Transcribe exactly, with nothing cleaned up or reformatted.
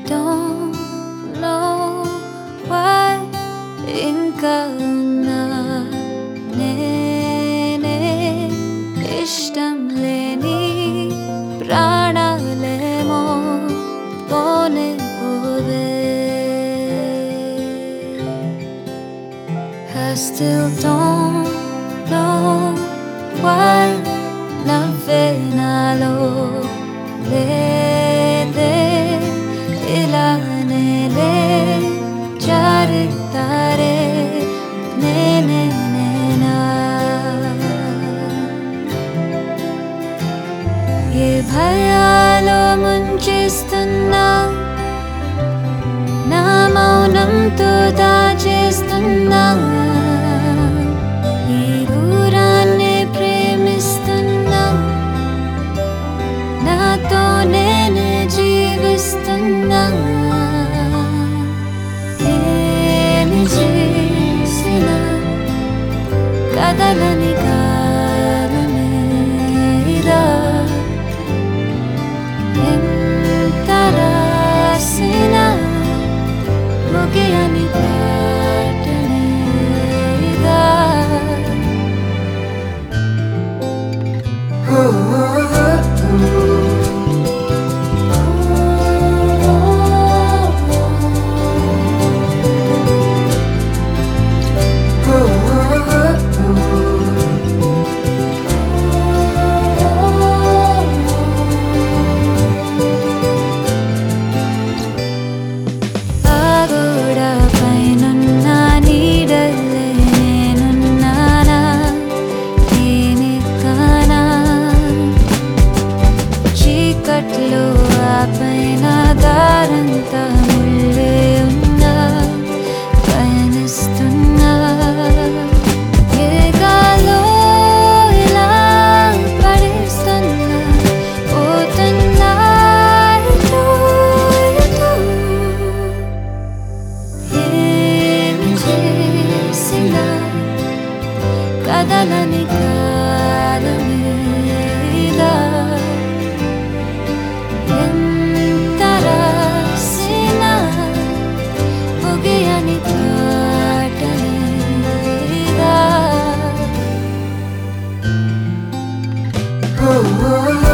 don't know why ఇంకా ఉన్నా నేనే ఇష్టం లేని ప్రాణాలేమో పోనే పోవే. I still don't know why నవ్వే నాలో లేదే ఇలానే లే జారితారే నేనే నేనా. ఏ భయాలో ముంచేస్తున్నా నా మౌనంతో దాచేస్తున్నా. ఈ దూరాన్ని ప్రేమిస్తున్నా నాతో నేనే జీవిస్తున్నా. ఏమి చేసినా కదలని కాలమే ఇదా. ఎంత రాసినా ముగియని పాటనే ఇదా. చీకట్లో ఆపైన దారంతా ముళ్ళే ఉన్నా పయనిస్తున్నా. ఏ గాలో ఇలా పడేస్తున్నా పోతున్నా ఎటో ఎటో. ఏమి చేసినా కదలని కాలమే ఇలా. ఎంత రాసినా ముగియని పాటనే ఇదా.